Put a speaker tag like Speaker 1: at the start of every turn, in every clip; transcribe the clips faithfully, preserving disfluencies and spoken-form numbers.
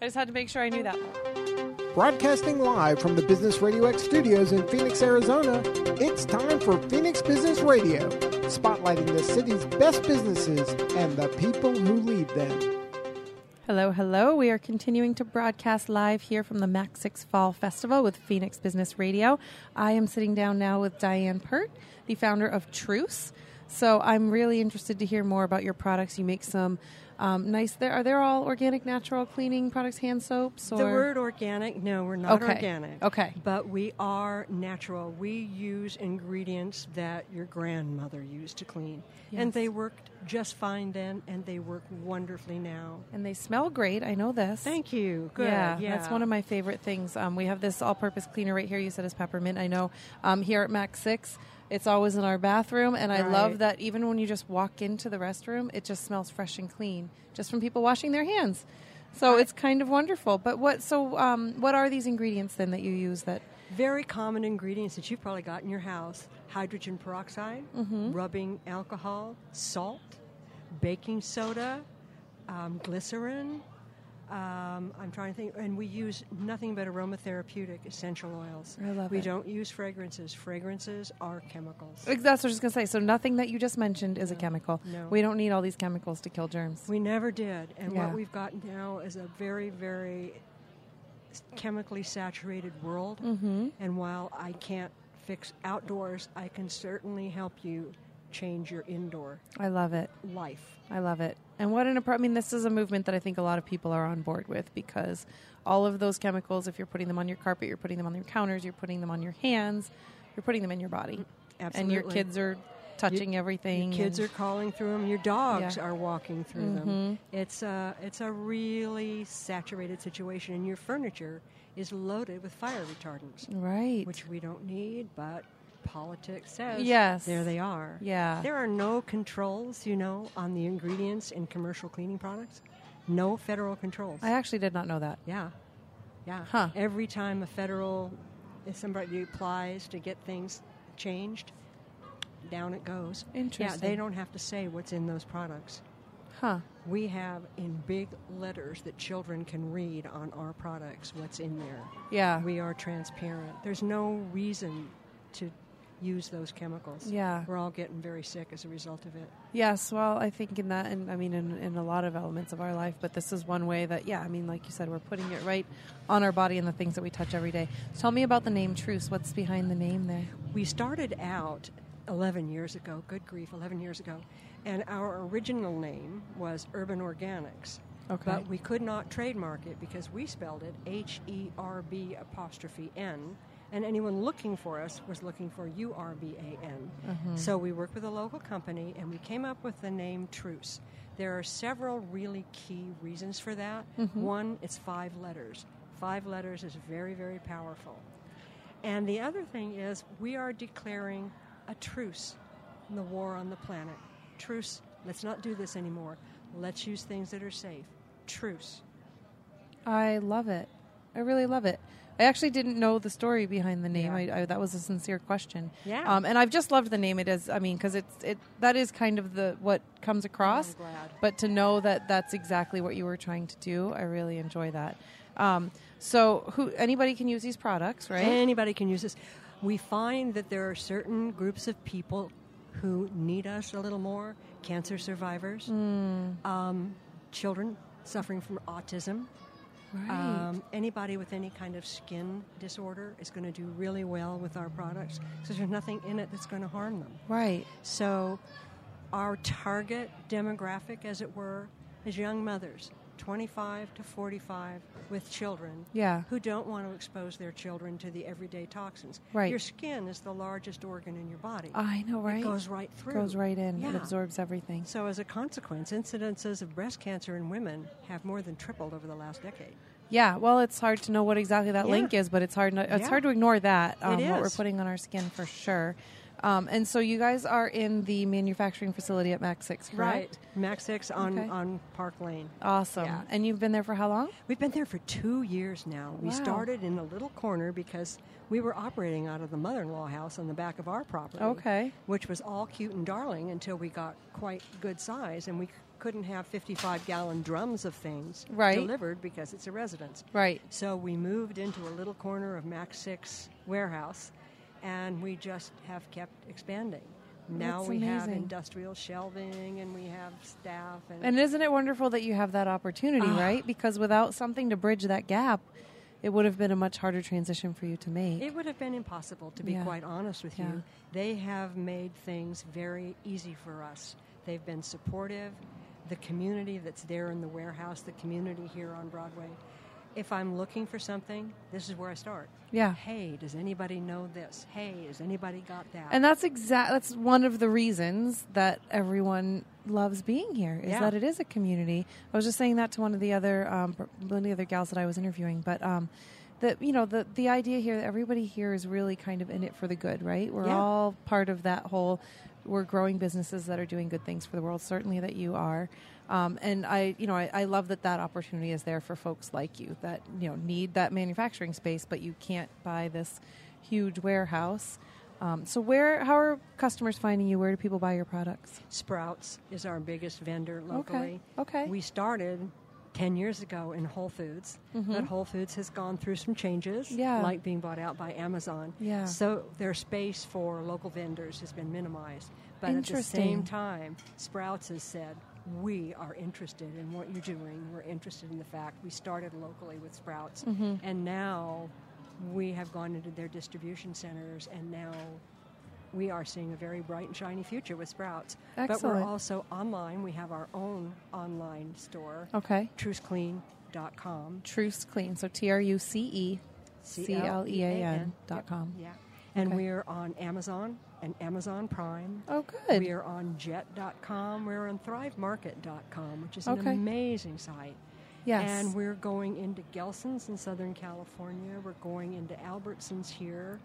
Speaker 1: I just had to make sure I knew that.
Speaker 2: Broadcasting live from the Business Radio X studios in Phoenix, Arizona, it's time for Phoenix Business Radio, spotlighting the city's best businesses and the people who lead them.
Speaker 1: Hello, hello. We are continuing to broadcast live here from the Mac six Fall Festival with Phoenix Business Radio. I am sitting down now with Diane Pert, the founder of Truce. So I'm really interested to hear more about your products. You make some um, nice, there are they all organic, natural cleaning products, hand soaps? Or?
Speaker 3: The word organic, no, we're not
Speaker 1: okay.
Speaker 3: organic.
Speaker 1: Okay.
Speaker 3: But we are natural. We use ingredients that your grandmother used to clean.
Speaker 1: Yes.
Speaker 3: And they worked just fine then, and they work wonderfully now.
Speaker 1: And they smell great. I know this.
Speaker 3: Thank you. Good.
Speaker 1: Yeah,
Speaker 3: yeah.
Speaker 1: that's one of my favorite things. Um, we have this all-purpose cleaner right here. You said it's peppermint. I know um, here at Mac six, it's always in our bathroom, and I
Speaker 3: right.
Speaker 1: love that even when you just walk into the restroom, it just smells fresh and clean, just from people washing their hands. So right. it's kind of wonderful. But what? So um, what are these ingredients then that you use that?
Speaker 3: Very common ingredients that you've probably got in your house: hydrogen peroxide,
Speaker 1: mm-hmm.
Speaker 3: rubbing alcohol, salt, baking soda, um, glycerin. Um, I'm trying to think, and we use nothing but aromatherapeutic essential oils.
Speaker 1: I love
Speaker 3: we
Speaker 1: it.
Speaker 3: We don't use fragrances. Fragrances are chemicals.
Speaker 1: That's what I was just going to say. So nothing that you just mentioned is
Speaker 3: no.
Speaker 1: a chemical.
Speaker 3: No.
Speaker 1: We don't need all these chemicals to kill germs.
Speaker 3: We never did. And
Speaker 1: yeah.
Speaker 3: what we've got now is a very, very chemically saturated world.
Speaker 1: Mm-hmm.
Speaker 3: And while I can't fix outdoors, I can certainly help you change your indoor
Speaker 1: I love it.
Speaker 3: life.
Speaker 1: I love it. And what an I mean, this is a movement that I think a lot of people are on board with, because all of those chemicals, if you're putting them on your carpet, you're putting them on your counters, you're putting them on your hands, you're putting them in your body.
Speaker 3: Absolutely.
Speaker 1: And your kids are touching
Speaker 3: you,
Speaker 1: everything.
Speaker 3: Your kids are crawling through them. Your dogs
Speaker 1: yeah.
Speaker 3: are walking through
Speaker 1: mm-hmm.
Speaker 3: them. It's a, it's a really saturated situation, and your furniture is loaded with fire retardants.
Speaker 1: Right.
Speaker 3: Which we don't need, but politics says
Speaker 1: yes.
Speaker 3: there they are.
Speaker 1: Yeah.
Speaker 3: There are no controls, you know, on the ingredients in commercial cleaning products. No federal controls.
Speaker 1: I actually did not know that.
Speaker 3: Yeah. Yeah.
Speaker 1: Huh.
Speaker 3: Every time a federal, if somebody applies to get things changed, down it goes.
Speaker 1: Interesting.
Speaker 3: Yeah, they don't have to say what's in those products.
Speaker 1: Huh.
Speaker 3: We have in big letters that children can read on our products what's in there.
Speaker 1: Yeah.
Speaker 3: We are transparent. There's no reason to use those chemicals.
Speaker 1: Yeah.
Speaker 3: We're all getting very sick as a result of it.
Speaker 1: Yes, well, I think in that, and I mean, in, in a lot of elements of our life, but this is one way that, yeah, I mean, like you said, we're putting it right on our body and the things that we touch every day. So tell me about the name Truce. What's behind the name there?
Speaker 3: We started out eleven years ago, good grief, eleven years ago, and our original name was Urban Organics.
Speaker 1: Okay.
Speaker 3: But we could not trademark it because we spelled it H E R B apostrophe N, and anyone looking for us was looking for U R B A N.
Speaker 1: Mm-hmm.
Speaker 3: So we worked with a local company, and we came up with the name Truce. There are several really key reasons for that.
Speaker 1: Mm-hmm.
Speaker 3: One, it's five letters. Five letters is very, very powerful. And the other thing is we are declaring a truce in the war on the planet. Truce. Let's not do this anymore. Let's use things that are safe. Truce.
Speaker 1: I love it. I really love it. I actually didn't know the story behind the name.
Speaker 3: Yeah.
Speaker 1: I, I, that was a sincere question.
Speaker 3: Yeah.
Speaker 1: Um, and I've just loved the name. It is. I mean, because it's it. That is kind of the what comes across.
Speaker 3: I'm glad.
Speaker 1: But to know that that's exactly what you were trying to do, I really enjoy that. Um, so, who anybody can use these products, right?
Speaker 3: Anybody can use this. We find that there are certain groups of people who need us a little more. Cancer survivors,
Speaker 1: Mm.
Speaker 3: um, children suffering from autism.
Speaker 1: Right.
Speaker 3: Um, anybody with any kind of skin disorder is going to do really well with our products because there's nothing in it that's going to harm them.
Speaker 1: Right.
Speaker 3: So our target demographic, as it were, is young mothers, twenty-five to forty-five, with children
Speaker 1: Yeah.
Speaker 3: who don't want to expose their children to the everyday toxins.
Speaker 1: Right.
Speaker 3: Your skin is the largest organ in your body.
Speaker 1: I know, right?
Speaker 3: It goes right through.
Speaker 1: Goes right in.
Speaker 3: Yeah.
Speaker 1: It absorbs everything.
Speaker 3: So as a consequence, incidences of breast cancer in women have more than tripled over the last decade.
Speaker 1: Yeah, well, it's hard to know what exactly that
Speaker 3: Yeah.
Speaker 1: link is, but it's hard. Not, it's
Speaker 3: Yeah.
Speaker 1: hard to ignore that. Um,
Speaker 3: It
Speaker 1: what we're
Speaker 3: is.
Speaker 1: putting on our skin for sure. Um, and so you guys are in the manufacturing facility at Mac six, correct?
Speaker 3: Mac six on,
Speaker 1: Okay.
Speaker 3: on Park Lane.
Speaker 1: Awesome.
Speaker 3: Yeah.
Speaker 1: And you've been there for how long?
Speaker 3: We've been there for two years now. We
Speaker 1: Wow.
Speaker 3: started in a little corner because we were operating out of the mother-in-law house on the back of our property.
Speaker 1: Okay.
Speaker 3: Which was all cute and darling until we got quite good size and we c- couldn't have fifty-five gallon drums of things
Speaker 1: Right.
Speaker 3: delivered because it's a residence.
Speaker 1: Right.
Speaker 3: So we moved into a little corner of Max six warehouse, and we just have kept expanding. Now
Speaker 1: That's
Speaker 3: we have
Speaker 1: amazing.
Speaker 3: industrial shelving, and we have staff. And,
Speaker 1: And isn't it wonderful that you have that opportunity,
Speaker 3: Ah.
Speaker 1: right? Because without something to bridge that gap, it would have been a much harder transition for you to make.
Speaker 3: it would have been impossible, to be
Speaker 1: Yeah.
Speaker 3: quite honest with
Speaker 1: Yeah.
Speaker 3: you. They have made things very easy for us. They've been supportive. The community that's there in the warehouse, the community here on Broadway. If I'm looking for something, this is where I start.
Speaker 1: Yeah.
Speaker 3: Hey, does anybody know this? Hey, has anybody got that?
Speaker 1: And that's exact. That's one of the reasons that everyone loves being here is
Speaker 3: Yeah.
Speaker 1: that it is a community. I was just saying that to one of the other um, one of the other gals that I was interviewing, but um, that you know the the idea here that everybody here is really kind of in it for the good, right? We're
Speaker 3: Yeah.
Speaker 1: all part of that whole. We're growing businesses that are doing good things for the world. Certainly that you are. Um, and I, you know, I, I love that that opportunity is there for folks like you that, you know, need that manufacturing space, but you can't buy this huge warehouse. Um, so where, how are customers finding you? Where do people buy your products?
Speaker 3: Sprouts is our biggest vendor locally.
Speaker 1: Okay. Okay.
Speaker 3: We started ten years ago in Whole Foods, but Whole Foods has gone through some changes,
Speaker 1: Yeah.
Speaker 3: like being bought out by Amazon.
Speaker 1: Yeah.
Speaker 3: So their space for local vendors has been minimized. But at the
Speaker 1: Interesting.
Speaker 3: same time, Sprouts has said, we are interested in what you're doing. We're interested in the fact we started locally with Sprouts,
Speaker 1: Mm-hmm.
Speaker 3: and now we have gone into their distribution centers, and now we are seeing a very bright and shiny future with Sprouts. But
Speaker 1: Excellent.
Speaker 3: we're also online. We have our own online store,
Speaker 1: Okay.
Speaker 3: truce clean dot com.
Speaker 1: Truce Clean. So T R U C E C L E A N dot com.
Speaker 3: Yeah. And
Speaker 1: Okay.
Speaker 3: we're on Amazon and Amazon Prime.
Speaker 1: Oh, good.
Speaker 3: We are on jet dot com. We're on thrive market dot com, which is an
Speaker 1: Okay.
Speaker 3: amazing site.
Speaker 1: Yes.
Speaker 3: And we're going into Gelson's in Southern California. We're going into Albertsons here.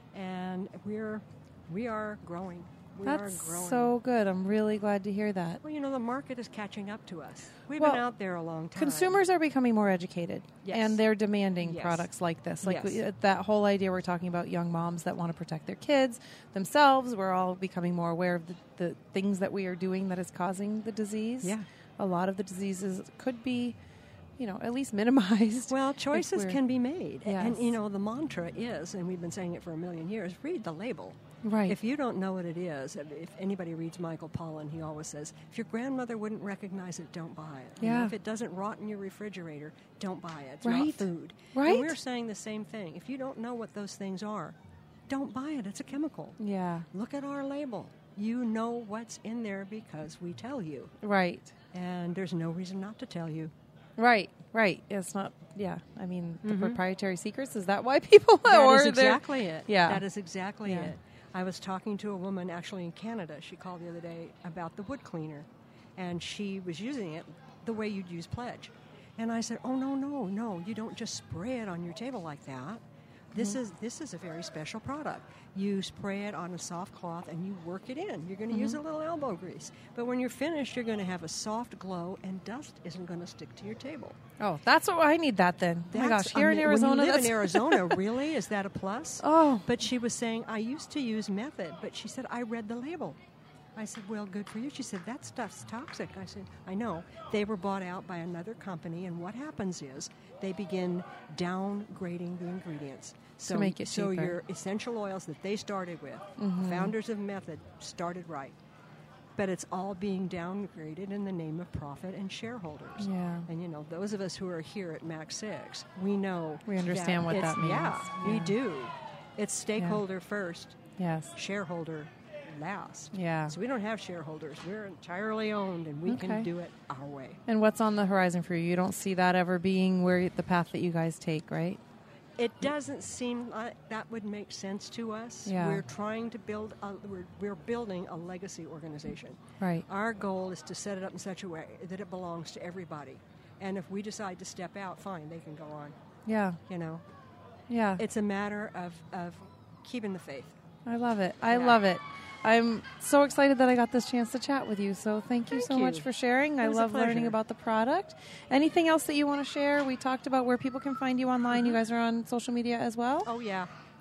Speaker 3: And we're we are growing. We
Speaker 1: That's
Speaker 3: are growing.
Speaker 1: so good. I'm really glad to hear that.
Speaker 3: Well, you know, the market is catching up to us. We've
Speaker 1: Well,
Speaker 3: been out there a long time.
Speaker 1: Consumers are becoming more educated,
Speaker 3: Yes.
Speaker 1: and they're demanding
Speaker 3: Yes.
Speaker 1: products like this. Like
Speaker 3: Yes.
Speaker 1: we, uh, that whole idea we're talking about young moms that want to protect their kids themselves. We're all becoming more aware of the, the things that we are doing that is causing the disease.
Speaker 3: Yeah.
Speaker 1: A lot of the diseases could be, you know, at least minimized.
Speaker 3: Well,
Speaker 1: if
Speaker 3: choices
Speaker 1: we're-
Speaker 3: can be made. And,
Speaker 1: Yes.
Speaker 3: you know, the mantra is, and we've been saying it for a million years, read the label.
Speaker 1: Right.
Speaker 3: If you don't know what it is, if if anybody reads Michael Pollan, he always says, if your grandmother wouldn't recognize it, don't buy it. You know,
Speaker 1: Yeah.
Speaker 3: if it doesn't rot in your refrigerator, don't buy it. It's not
Speaker 1: Right.
Speaker 3: food.
Speaker 1: Right.
Speaker 3: And we're saying the same thing. If you don't know what those things are, don't buy it. It's a chemical.
Speaker 1: Yeah.
Speaker 3: Look at our label. You know what's in there because we tell you.
Speaker 1: Right.
Speaker 3: And there's no reason not to tell you.
Speaker 1: Right. Right. It's not. Yeah. I mean, the proprietary secrets. Is that why people?
Speaker 3: That
Speaker 1: or
Speaker 3: is
Speaker 1: they're-
Speaker 3: exactly it.
Speaker 1: Yeah.
Speaker 3: That is exactly
Speaker 1: Yeah.
Speaker 3: it. I was talking to a woman actually in Canada. She called the other day about the wood cleaner, and she was using it the way you'd use Pledge. And I said, "Oh no, no, no! You don't just spray it on your table like that. This
Speaker 1: Mm-hmm.
Speaker 3: is this is a very special product. You spray it on a soft cloth and you work it in. You're going to use
Speaker 1: Mm-hmm.
Speaker 3: a little elbow grease, but when you're finished, you're going to have a soft glow, and dust isn't going to stick to your table."
Speaker 1: Oh, that's what I need. That then. Oh my
Speaker 3: That's
Speaker 1: gosh, here in
Speaker 3: ama-
Speaker 1: Arizona.
Speaker 3: When you live
Speaker 1: that's
Speaker 3: in Arizona, really? Is that a plus?
Speaker 1: Oh.
Speaker 3: But she was saying, I used to use Method, but she said, I read the label. I said, well, good for you. She said, that stuff's toxic. I said, I know. They were bought out by another company, and what happens is they begin downgrading the ingredients. So,
Speaker 1: make it
Speaker 3: so
Speaker 1: cheaper.
Speaker 3: your essential oils that they started with,
Speaker 1: Mm-hmm.
Speaker 3: founders of Method, started right. But it's all being downgraded in the name of profit and shareholders.
Speaker 1: Yeah.
Speaker 3: And, you know, those of us who are here at Max six, we know.
Speaker 1: We understand what
Speaker 3: it's-
Speaker 1: that means.
Speaker 3: Yeah, we
Speaker 1: Yeah.
Speaker 3: do. It's stakeholder first,
Speaker 1: Yes.
Speaker 3: shareholder last.
Speaker 1: Yeah.
Speaker 3: So we don't have shareholders. We're entirely owned, and we
Speaker 1: Okay.
Speaker 3: can do it our way.
Speaker 1: And what's on the horizon for you? You don't see that ever being where the path that you guys take, right?
Speaker 3: It doesn't seem like that would make sense to us.
Speaker 1: Yeah.
Speaker 3: We're trying to build, a, we're, we're building a legacy organization.
Speaker 1: Right.
Speaker 3: Our goal is to set it up in such a way that it belongs to everybody. And if we decide to step out, fine, they can go on.
Speaker 1: Yeah.
Speaker 3: You know,
Speaker 1: Yeah.
Speaker 3: it's a matter of, of keeping the faith.
Speaker 1: I love it. I
Speaker 3: Yeah.
Speaker 1: love it. I'm so excited that I got this chance to chat with you. So thank you
Speaker 3: Thank
Speaker 1: so
Speaker 3: you.
Speaker 1: much for sharing.
Speaker 3: It
Speaker 1: I
Speaker 3: was a
Speaker 1: love learning
Speaker 3: pleasure.
Speaker 1: about the product. Anything else that you want to share? We talked about where people can find you online. You guys are on social media as well?
Speaker 3: Oh, yeah.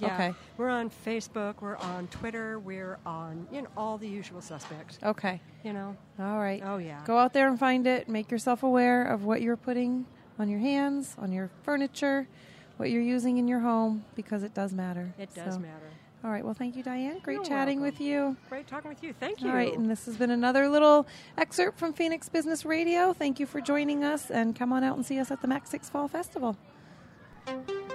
Speaker 3: Yeah.
Speaker 1: Okay.
Speaker 3: We're on Facebook. We're on Twitter. We're on, you know, all the usual suspects.
Speaker 1: Okay.
Speaker 3: You know.
Speaker 1: All right.
Speaker 3: Oh, yeah.
Speaker 1: Go out there and find it. Make yourself aware of what you're putting on your hands, on your furniture, what you're using in your home, because it does matter.
Speaker 3: It does
Speaker 1: So,
Speaker 3: matter.
Speaker 1: All right. Well, thank you, Diane. Great
Speaker 3: You're
Speaker 1: chatting
Speaker 3: welcome.
Speaker 1: with you.
Speaker 3: Great talking with you. Thank you.
Speaker 1: All right. And this has been another little excerpt from Phoenix Business Radio. Thank you for joining us, and come on out and see us at the Mac six Fall Festival.